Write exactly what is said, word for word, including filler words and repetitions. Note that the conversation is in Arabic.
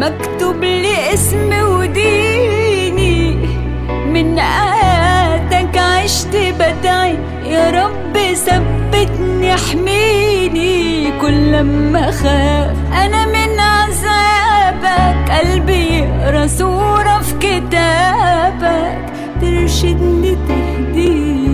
مكتوب لي اسمي وديني، من آياتك عشت بدعي يا رب ثبتني احميني. كل لما خاف انا من عذابك، قلبي يقرا سورة في كتابك ترشدني تهديني.